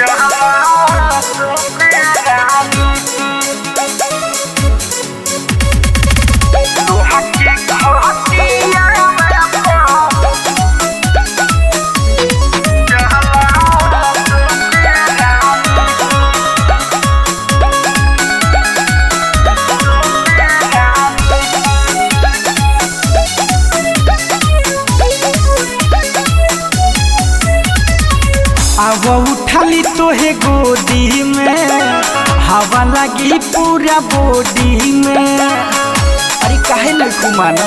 अब उठाली तोहे गोदी में, हवा लगी पूरा बॉडी में। अरे काहे लड़कू माना,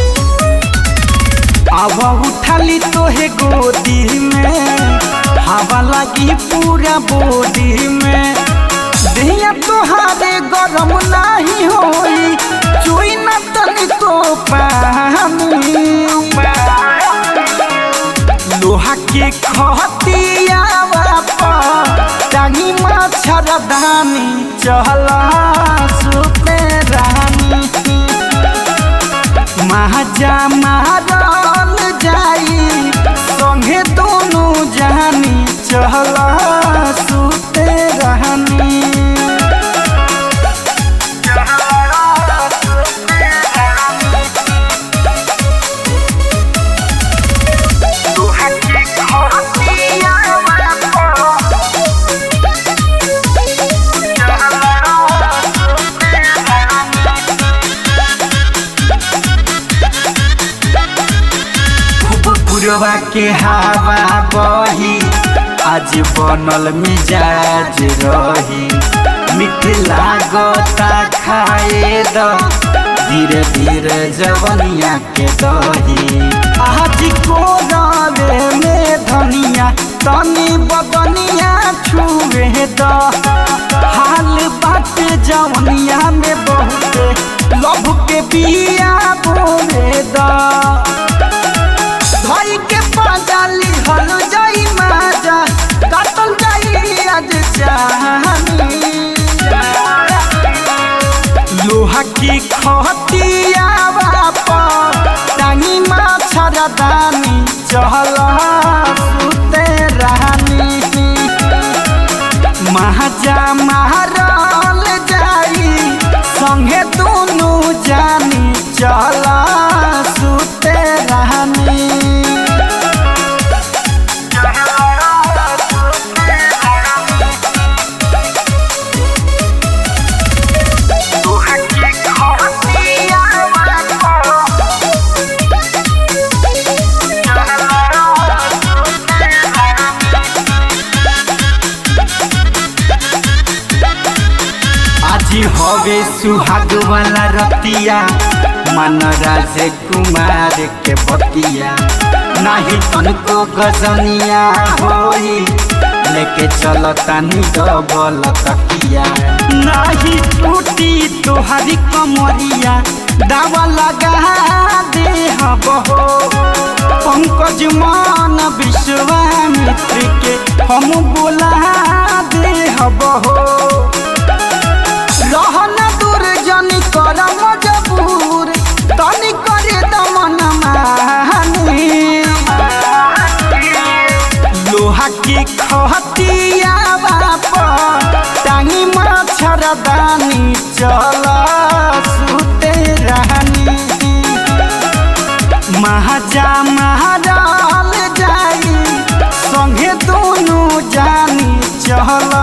अब उठाली तोहे गोदी में, हवा लगी पूरा बॉडी में। दिया तोहारे गरम नहीं होई, चुई न तनी तो पानी। लोहा के खतिया टांगी मच्छरदानी, चहला सुते रानी। महाजा मारल जाई संगे दोनों जानी, चहला सुते रानी। पुरवा के हवा बही, आज बनल मिजाज रही। मीठ लागता खाए द, धीरे धीरे जवनिया के दही। आज कोरावे में धनिया, तनी बदनिया छुए द। हाल बात जवनिया में बहुते, लभ के बिया बोले द। भाई के पाजाली हल जाई माजा, काटल जाई आज चाहनी। लोहा की खतिया टांगी मच्छरदानी, चहला सुते रानी। महाजा मारल जाई संगे दोनों जानी, चहला सुते रानी। हवे सुहाग वाला रतिया, मन राज कुमार के बतिया। नाही तनको गजनिया होई, लेके चलता नी डबल तकिया। नाही टूटी तोहारी कमरिया, दावा लगा दे बहो। पंकज मान विश्वामित्र के हम बोला दे बहो। रहन दूर जनी कर मजबूर, तनी करे दमन मानी। लोहा की खतिया टांगी मच्छरदानी, चला सुते रानी। महाजा मारल जाई संगे दोनों जानी, चला